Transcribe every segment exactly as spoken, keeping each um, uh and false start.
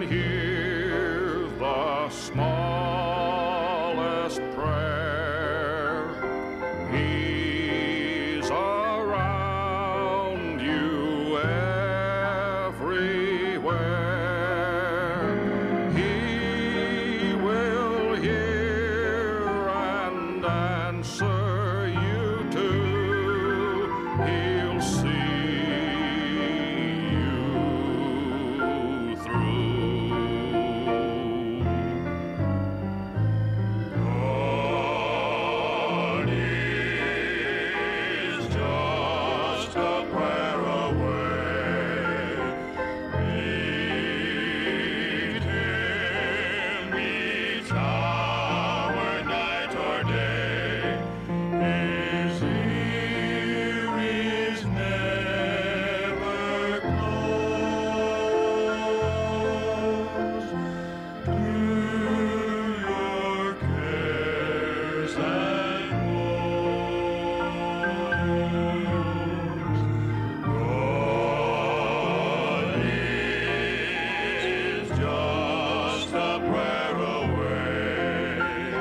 can hear the smallest prayer. He's around you everywhere. He will hear and answer you too. He'll see you through. God is just a prayer away. Meet Him each hour, night or day. His ear is never closed to your cares and woes. God is just a prayer away.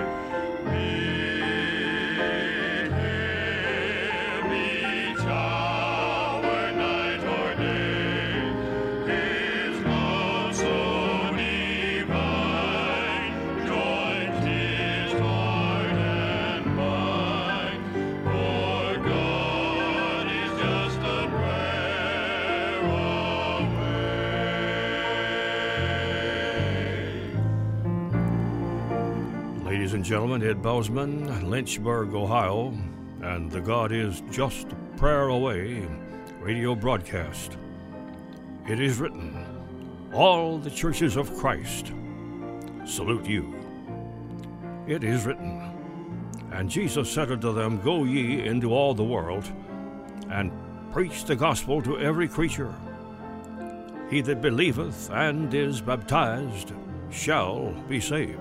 Meet Him each hour, night or day. His love so divine joins His heart and mind. For God is just a prayer away. Ladies and gentlemen, Ed Bousman, Lynchburg, Ohio, and the God is Just a Prayer Away radio broadcast. It is written, all the churches of Christ salute you. It is written, and Jesus said unto them, go ye into all the world, and preach the gospel to every creature. He that believeth and is baptized shall be saved.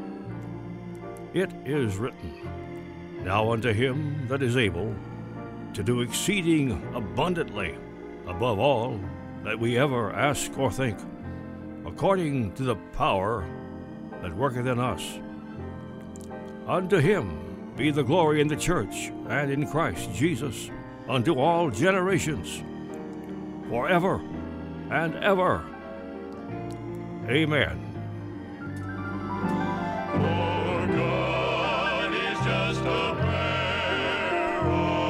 It is written, now unto him that is able to do exceeding abundantly above all that we ever ask or think, according to the power that worketh in us. Unto him be the glory in the church and in Christ Jesus unto all generations, forever and ever. Amen. For God is just a prayer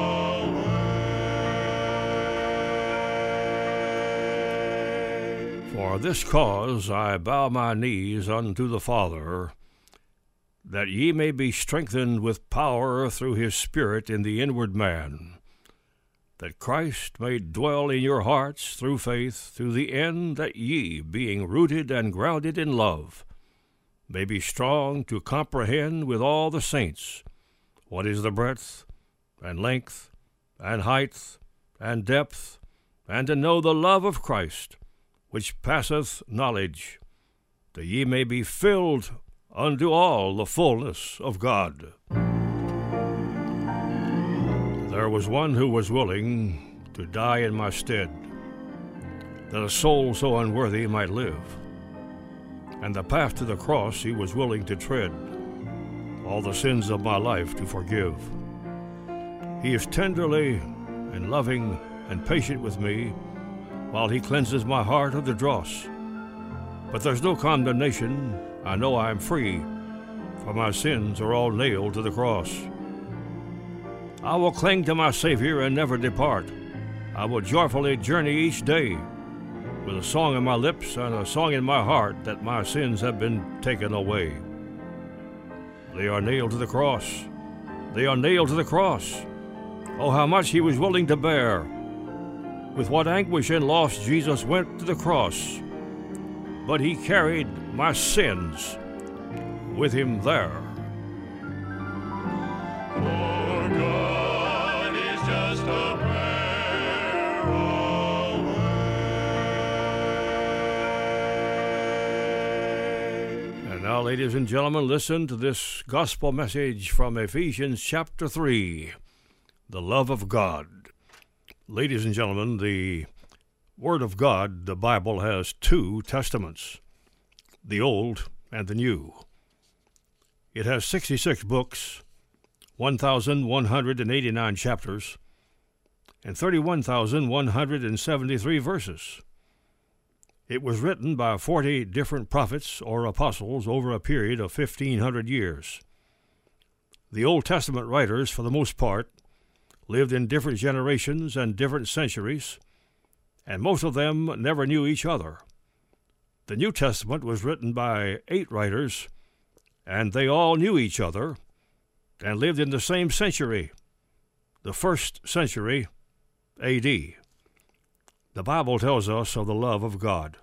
away. For this cause I bow my knees unto the Father, that ye may be strengthened with power through his Spirit in the inward man, that Christ may dwell in your hearts through faith, to the end that ye, being rooted and grounded in love, may be strong to comprehend with all the saints what is the breadth and length and height and depth, and to know the love of Christ, which passeth knowledge, that ye may be filled unto all the fullness of God. There was one who was willing to die in my stead, that a soul so unworthy might live. And the path to the cross he was willing to tread, all the sins of my life to forgive. He is tenderly and loving and patient with me, while he cleanses my heart of the dross. But there's no condemnation. I know I am free, for my sins are all nailed to the cross. I will cling to my Savior and never depart. I will joyfully journey each day, with a song in my lips and a song in my heart that my sins have been taken away. They are nailed to the cross. They are nailed to the cross. Oh, how much he was willing to bear. With what anguish and loss Jesus went to the cross. But he carried my sins with him there. For God is just a prayer away. And now, ladies and gentlemen, listen to this gospel message from Ephesians chapter three, the love of God. Ladies and gentlemen, the Word of God, the Bible, has two testaments. the Old and the New. It has sixty-six books, one thousand one hundred eighty-nine chapters, and thirty-one thousand one hundred seventy-three verses. It was written by forty different prophets or apostles over a period of fifteen hundred years. The Old Testament writers, for the most part, lived in different generations and different centuries, and most of them never knew each other. The New Testament was written by eight writers, and they all knew each other and lived in the same century, the first century A D. The Bible tells us of the love of God.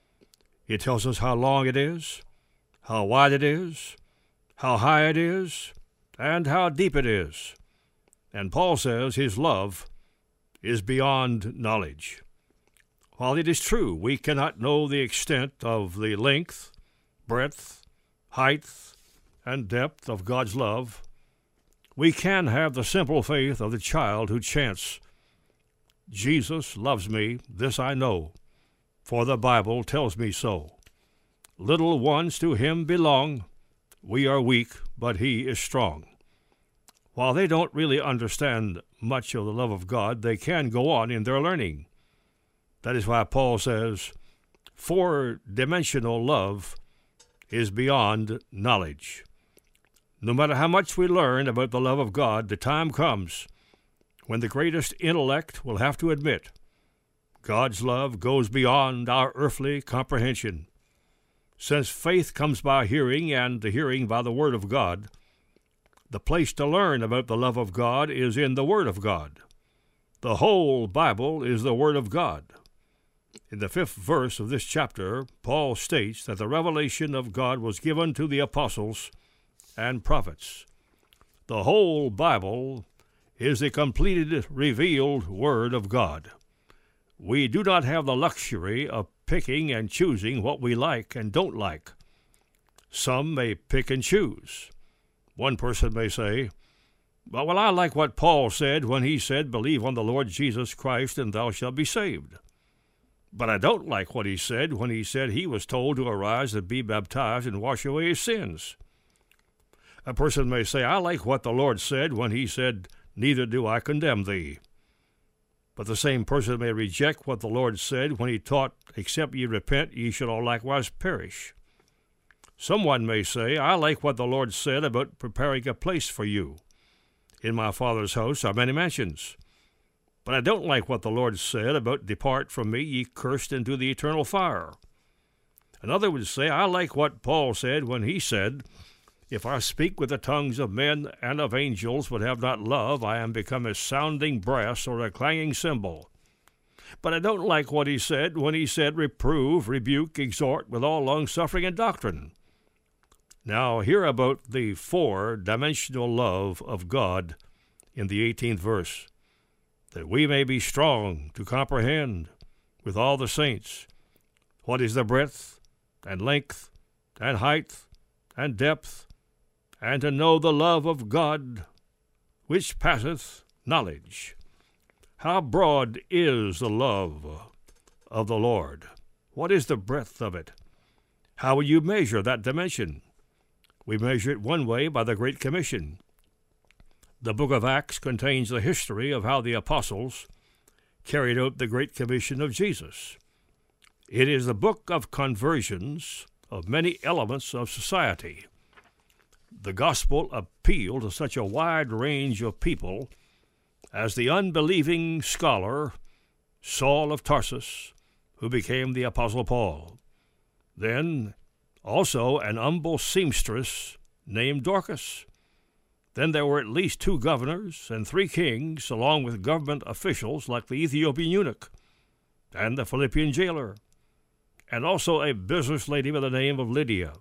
It tells us how long it is, how wide it is, how high it is, and how deep it is. And Paul says his love is beyond knowledge. While it is true we cannot know the extent of the length, breadth, height, and depth of God's love, we can have the simple faith of the child who chants, "Jesus loves me, this I know, for the Bible tells me so. Little ones to him belong, we are weak, but he is strong." While they don't really understand much of the love of God, they can go on in their learning. That is why Paul says, four-dimensional love is beyond knowledge. No matter how much we learn about the love of God, the time comes when the greatest intellect will have to admit God's love goes beyond our earthly comprehension. Since faith comes by hearing, and the hearing by the Word of God, the place to learn about the love of God is in the Word of God. The whole Bible is the Word of God. In the fifth verse of this chapter, Paul states that the revelation of God was given to the apostles and prophets. The whole Bible is the completed, revealed Word of God. We do not have the luxury of picking and choosing what we like and don't like. Some may pick and choose. One person may say, well, I like what Paul said when he said, believe on the Lord Jesus Christ and thou shalt be saved. But I don't like what he said when he said he was told to arise and be baptized and wash away his sins. A person may say, I like what the Lord said when he said, neither do I condemn thee. But the same person may reject what the Lord said when he taught, except ye repent, ye shall all likewise perish. Someone may say, I like what the Lord said about preparing a place for you. In my Father's house are many mansions. But I don't like what the Lord said about depart from me, ye cursed, into the eternal fire. Another would say, I like what Paul said when he said, if I speak with the tongues of men and of angels, but have not love, I am become a sounding brass or a clanging cymbal. But I don't like what he said when he said, reprove, rebuke, exhort with all longsuffering and doctrine. Now hear about the four-dimensional love of God in the eighteenth verse, that we may be strong to comprehend with all the saints what is the breadth and length and height and depth, and to know the love of God, which passeth knowledge. How broad is the love of the Lord? What is the breadth of it? How will you measure that dimension? We measure it one way by the Great Commission. The book of Acts contains the history of how the apostles carried out the Great Commission of Jesus. It is the book of conversions of many elements of society. The gospel appealed to such a wide range of people as the unbelieving scholar Saul of Tarsus, who became the Apostle Paul. Then also an humble seamstress named Dorcas. Then there were at least two governors and three kings, along with government officials like the Ethiopian eunuch and the Philippian jailer, and also a business lady by the name of Lydia.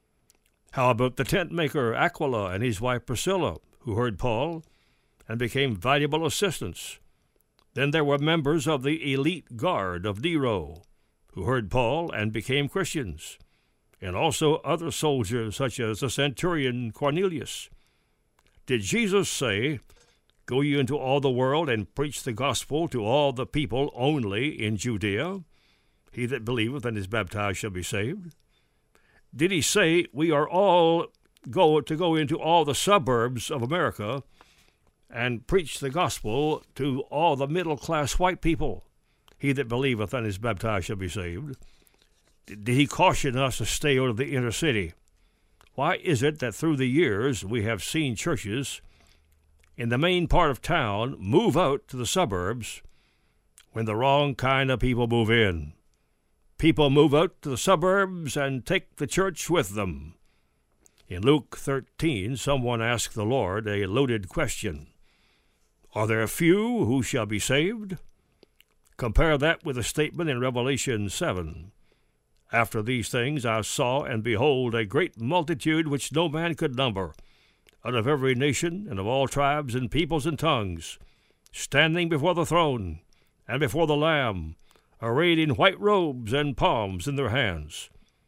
How about the tent maker Aquila and his wife Priscilla, who heard Paul and became valuable assistants? Then there were members of the elite guard of Nero, who heard Paul and became Christians, and also other soldiers such as the centurion Cornelius. Did Jesus say, go ye into all the world and preach the gospel to all the people only in Judea? He that believeth and is baptized shall be saved. Did he say we are all go to go into all the suburbs of America and preach the gospel to all the middle-class white people? He that believeth and is baptized shall be saved. Did he caution us to stay out of the inner city? Why is it that through the years we have seen churches in the main part of town move out to the suburbs when the wrong kind of people move in? People move out to the suburbs and take the church with them. In Luke thirteen, someone asked the Lord a loaded question. Are there few who shall be saved? Compare that with a statement in Revelation seven. After these things I saw, and behold, a great multitude which no man could number, out of every nation and of all tribes and peoples and tongues, standing before the throne and before the Lamb, arrayed in white robes and palms in their hands.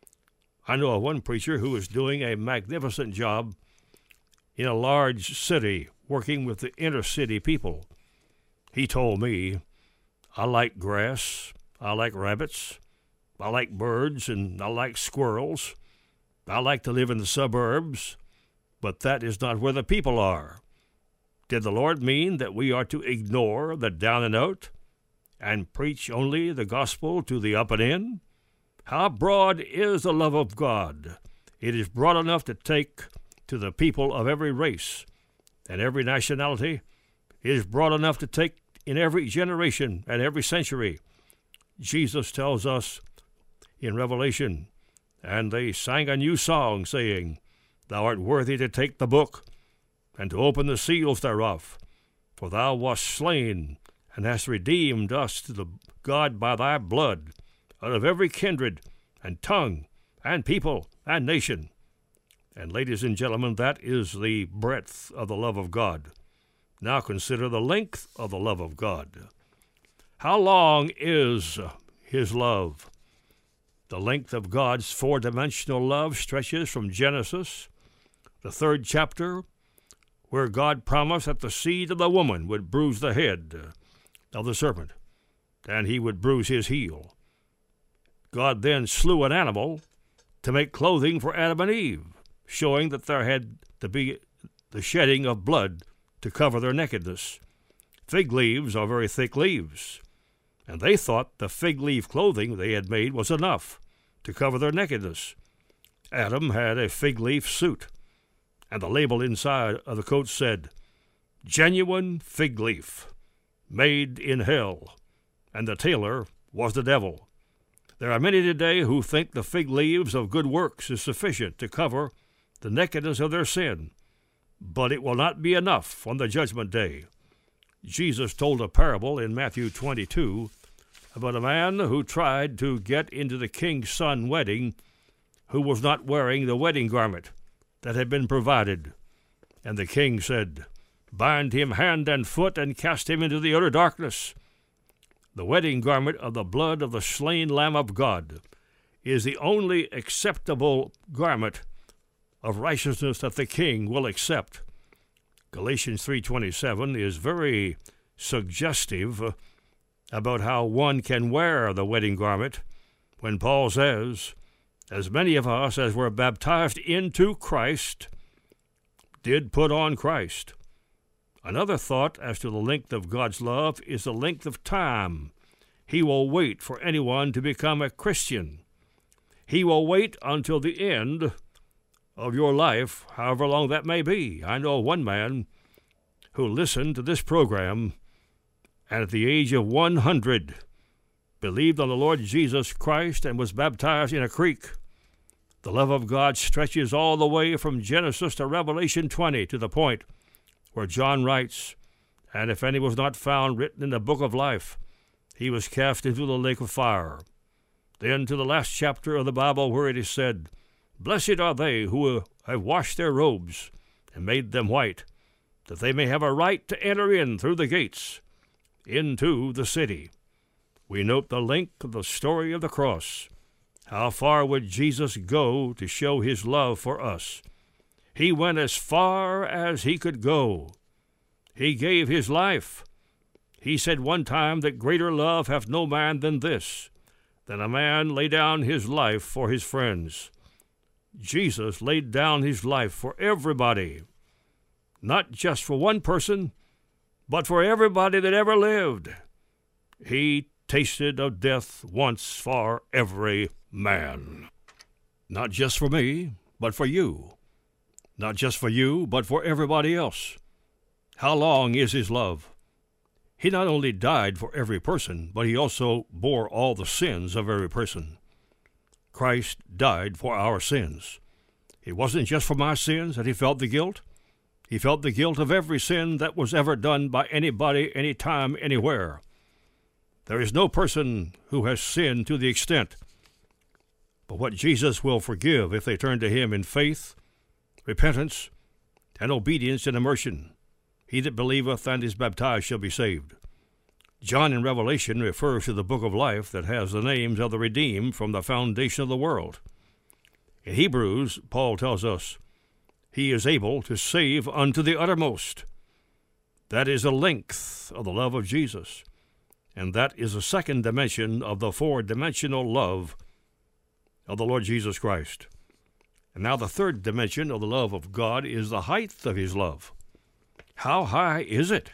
I know of one preacher who is doing a magnificent job in a large city, working with the inner city people. He told me, I like grass, I like rabbits, I like birds, and I like squirrels. I like to live in the suburbs, but that is not where the people are. Did the Lord mean that we are to ignore the down and out and preach only the gospel to the up and in? How broad is the love of God? It is broad enough to take to the people of every race and every nationality. It is broad enough to take in every generation and every century. Jesus tells us in Revelation, and they sang a new song, saying, Thou art worthy to take the book, and to open the seals thereof. For thou wast slain, and hast redeemed us to the God by thy blood, out of every kindred, and tongue, and people, and nation. And ladies and gentlemen, that is the breadth of the love of God. Now consider the length of the love of God. How long is his love? The length of God's four-dimensional love stretches from Genesis, the third chapter, where God promised that the seed of the woman would bruise the head of the serpent, and he would bruise his heel. God then slew an animal to make clothing for Adam and Eve, showing that there had to be the shedding of blood to cover their nakedness. Fig leaves are very thick leaves, and they thought the fig leaf clothing they had made was enough to cover their nakedness. Adam had a fig leaf suit, and the label inside of the coat said, Genuine fig leaf, made in hell, and the tailor was the devil. There are many today who think the fig leaves of good works is sufficient to cover the nakedness of their sin, but it will not be enough on the judgment day. Jesus told a parable in Matthew twenty-two about a man who tried to get into the king's son wedding who was not wearing the wedding garment that had been provided. And the king said, Bind him hand and foot and cast him into the utter darkness. The wedding garment of the blood of the slain Lamb of God is the only acceptable garment of righteousness that the king will accept. Galatians three twenty-seven is very suggestive about how one can wear the wedding garment when Paul says, As many of us as were baptized into Christ did put on Christ. Another thought as to the length of God's love is the length of time he will wait for anyone to become a Christian. He will wait until the end of your life, however long that may be. I know one man who listened to this program and at the age of one hundred believed on the Lord Jesus Christ and was baptized in a creek. The love of God stretches all the way from Genesis to Revelation twenty to the point where John writes, And if any was not found written in the book of life, he was cast into the lake of fire. Then to the last chapter of the Bible where it is said, Blessed are they who have washed their robes and made them white, that they may have a right to enter in through the gates into the city. We note the length of the story of the cross. How far would Jesus go to show his love for us? He went as far as he could go. He gave his life. He said one time that greater love hath no man than this, that a man lay down his life for his friends. Jesus laid down his life for everybody, not just for one person, but for everybody that ever lived. He tasted of death once for every man. Not just for me, but for you. Not just for you, but for everybody else. How long is his love? He not only died for every person, but he also bore all the sins of every person. Christ died for our sins. It wasn't just for my sins that he felt the guilt. He felt the guilt of every sin that was ever done by anybody, anytime, anywhere. There is no person who has sinned to the extent but what Jesus will forgive if they turn to him in faith, repentance, and obedience and immersion. He that believeth and is baptized shall be saved. John in Revelation refers to the book of life that has the names of the redeemed from the foundation of the world. In Hebrews, Paul tells us, he is able to save unto the uttermost. That is the length of the love of Jesus, and that is the second dimension of the four-dimensional love of the Lord Jesus Christ. And now the third dimension of the love of God is the height of his love. How high is it?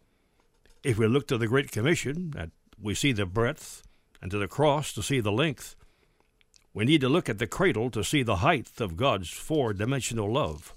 If we look to the Great Commission, and we see the breadth, and to the cross to see the length, we need to look at the cradle to see the height of God's four-dimensional love.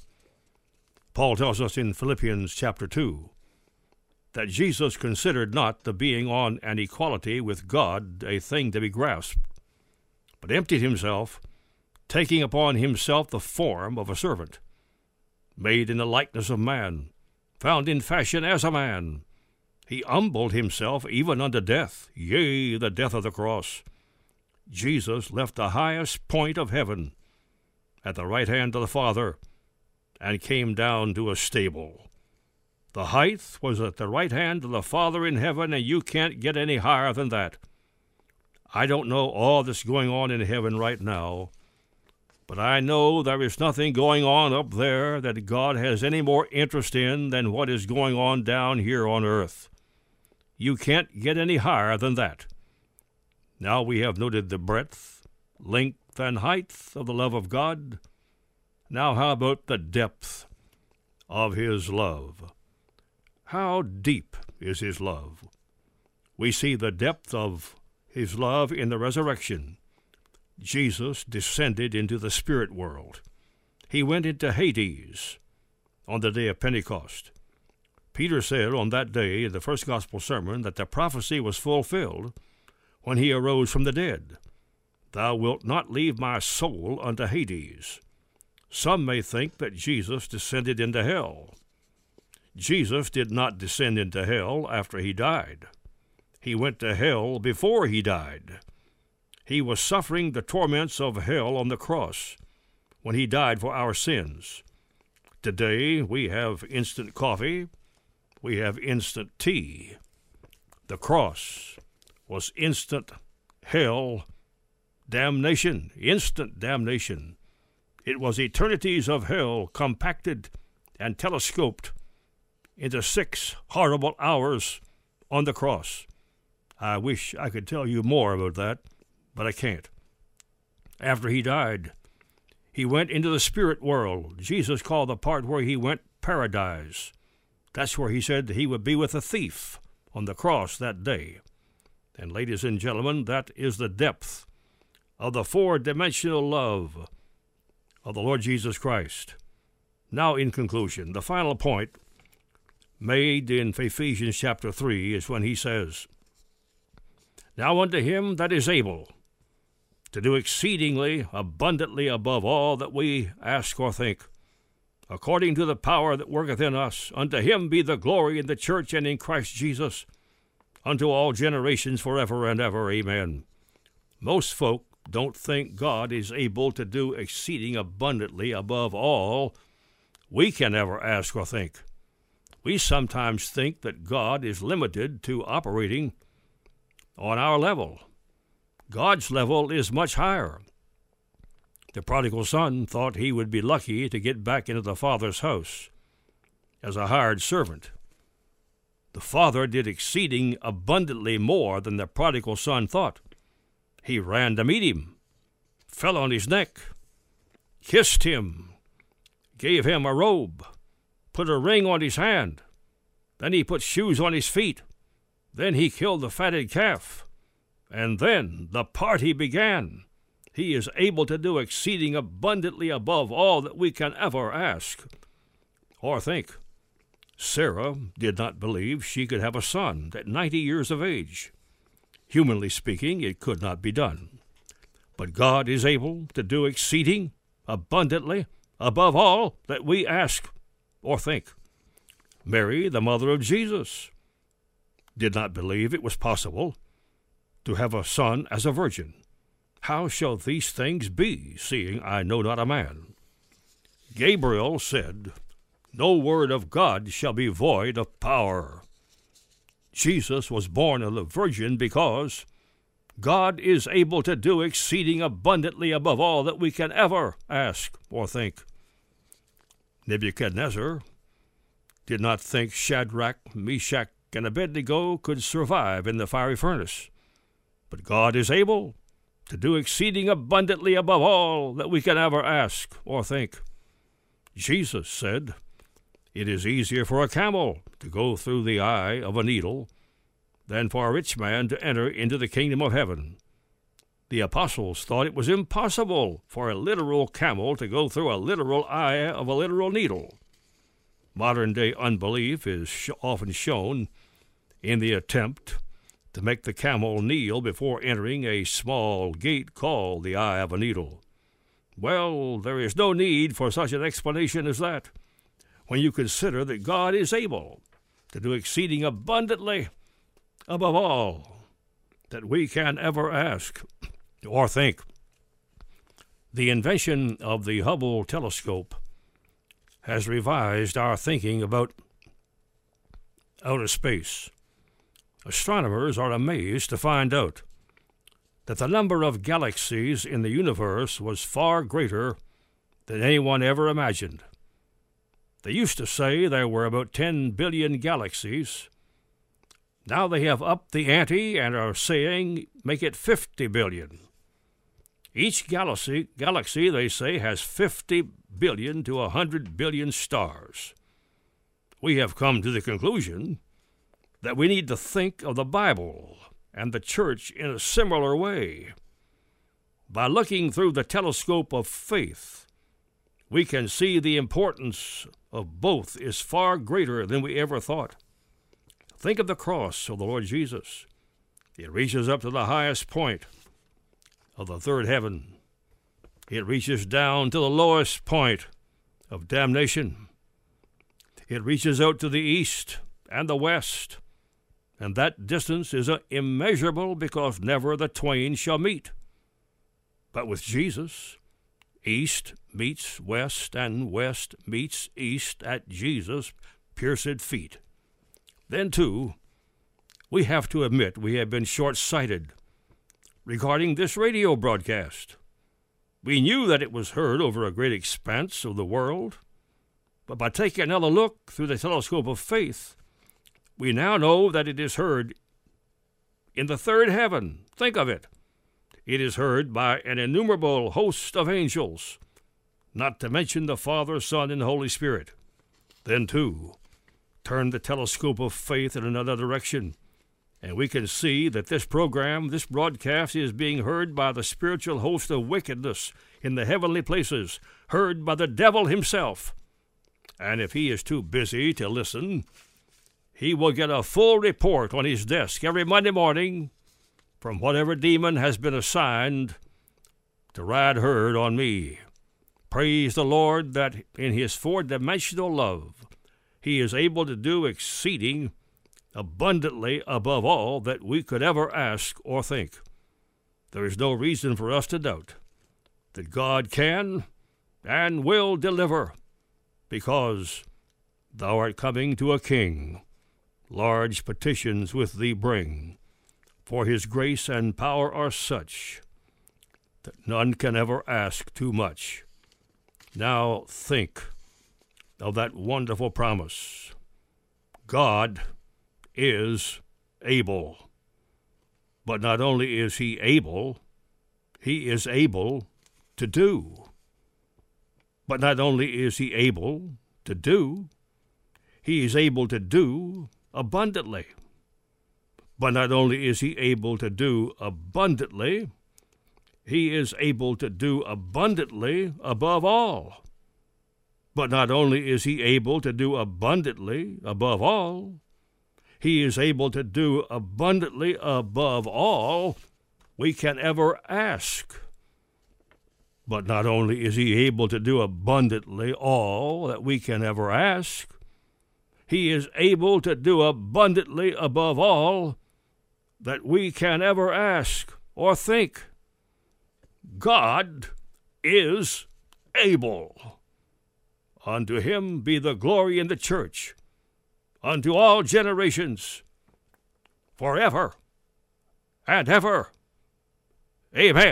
Paul tells us in Philippians chapter two that Jesus considered not the being on an equality with God a thing to be grasped, but emptied himself, taking upon himself the form of a servant, made in the likeness of man, found in fashion as a man. He humbled himself even unto death, yea, the death of the cross. Jesus left the highest point of heaven at the right hand of the Father and came down to a stable. The height was at the right hand of the Father in heaven, and you can't get any higher than that. I don't know all that's going on in heaven right now, but I know there is nothing going on up there that God has any more interest in than what is going on down here on earth. You can't get any higher than that. Now we have noted the breadth, length, and height of the love of God. Now how about the depth of his love? How deep is his love? We see the depth of his love in the resurrection. Jesus descended into the spirit world. He went into Hades on the day of Pentecost. Peter said on that day in the first gospel sermon that the prophecy was fulfilled when he arose from the dead. Thou wilt not leave my soul unto Hades. Some may think that Jesus descended into hell. Jesus did not descend into hell after he died. He went to hell before he died. He was suffering the torments of hell on the cross when he died for our sins. Today we have instant coffee. We have instant tea. The cross was instant hell damnation, instant damnation. It was eternities of hell compacted and telescoped into six horrible hours on the cross. I wish I could tell you more about that, but I can't. After he died, he went into the spirit world. Jesus called the part where he went paradise. That's where he said he would be with a thief on the cross that day. And ladies and gentlemen, that is the depth of the four-dimensional love of the Lord Jesus Christ. Now, in conclusion, the final point made in Ephesians chapter three is when he says, Now unto him that is able to do exceedingly abundantly above all that we ask or think, according to the power that worketh in us, unto him be the glory in the church and in Christ Jesus, unto all generations forever and ever. Amen. Most folk don't think God is able to do exceeding abundantly above all we can ever ask or think. We sometimes think that God is limited to operating on our level. God's level is much higher. The prodigal son thought he would be lucky to get back into the father's house as a hired servant. The father did exceeding abundantly more than the prodigal son thought. He ran to meet him, fell on his neck, kissed him, gave him a robe, put a ring on his hand. Then he put shoes on his feet. Then he killed the fatted calf. And then the party began. He is able to do exceeding abundantly above all that we can ever ask or think. Sarah did not believe she could have a son at ninety years of age. Humanly speaking, it could not be done. But God is able to do exceeding abundantly above all that we ask or think. Mary, the mother of Jesus, did not believe it was possible to have a son as a virgin. How shall these things be, seeing I know not a man? Gabriel said, no word of God shall be void of power. Jesus was born of the Virgin because God is able to do exceeding abundantly above all that we can ever ask or think. Nebuchadnezzar did not think Shadrach, Meshach, and Abednego could survive in the fiery furnace. But God is able to do exceeding abundantly above all that we can ever ask or think. Jesus said, it is easier for a camel to go through the eye of a needle than for a rich man to enter into the kingdom of heaven. The apostles thought it was impossible for a literal camel to go through a literal eye of a literal needle. Modern-day unbelief is sh- often shown in the attempt to make the camel kneel before entering a small gate called the eye of a needle. Well, there is no need for such an explanation as that, when you consider that God is able to do exceeding abundantly above all that we can ever ask or think. The invention of the Hubble telescope has revised our thinking about outer space. Astronomers are amazed to find out that the number of galaxies in the universe was far greater than anyone ever imagined. They used to say there were about ten billion galaxies. Now they have upped the ante and are saying make it fifty billion. Each galaxy, galaxy, they say, has fifty billion to one hundred billion stars. We have come to the conclusion that we need to think of the Bible and the church in a similar way. By looking through the telescope of faith, we can see the importance of both is far greater than we ever thought. Think of the cross of the Lord Jesus. It reaches up to the highest point of the third heaven. It reaches down to the lowest point of damnation. It reaches out to the east and the west, and that distance is immeasurable because never the twain shall meet. But with Jesus, east meets west, and west meets east at Jesus' pierced feet. Then, too, we have to admit we have been short-sighted regarding this radio broadcast. We knew that it was heard over a great expanse of the world, but by taking another look through the telescope of faith, we now know that it is heard in the third heaven. Think of it. It is heard by an innumerable host of angels, not to mention the Father, Son, and Holy Spirit. Then, too, turn the telescope of faith in another direction, and we can see that this program, this broadcast, is being heard by the spiritual host of wickedness in the heavenly places, heard by the devil himself. And if he is too busy to listen, he will get a full report on his desk every Monday morning from whatever demon has been assigned to ride herd on me. Praise the Lord that in his four-dimensional love, he is able to do exceeding abundantly above all that we could ever ask or think. There is no reason for us to doubt that God can and will deliver, because thou art coming to a king. Large petitions with thee bring, for his grace and power are such that none can ever ask too much. Now think of that wonderful promise. God is able. But not only is he able, he is able to do. But not only is he able to do, he is able to do abundantly. But not only is he able to do abundantly, he is able to do abundantly above all. But not only is he able to do abundantly above all, he is able to do abundantly above all we can ever ask. But not only is he able to do abundantly all that we can ever ask, he is able to do abundantly above all that we can ever ask or think. God is able. Unto him be the glory in the church, unto all generations, forever and ever. Amen.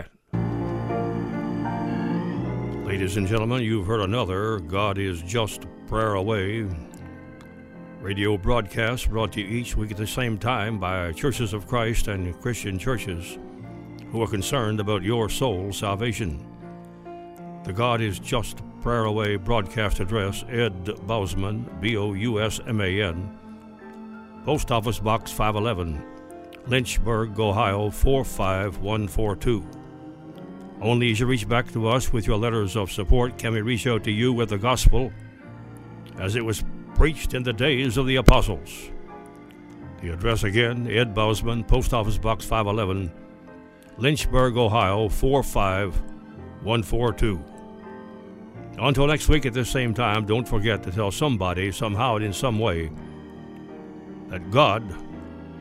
Ladies and gentlemen, you've heard another God is Just Prayer Away radio broadcast brought to you each week at the same time by Churches of Christ and Christian churches who are concerned about your soul's salvation. The God is Just Prayer Away broadcast address, Ed Bousman, B O U S M A N, Post Office Box five eleven, Lynchburg, Ohio four five one four two. Only as you reach back to us with your letters of support can we reach out to you with the gospel as it was preached in the days of the apostles. The address again, Ed Bousman, Post Office Box five eleven, Lynchburg, Ohio four five one four two. Until next week at this same time, don't forget to tell somebody, somehow, in some way, that God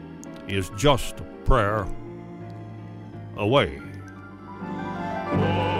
is just prayer away.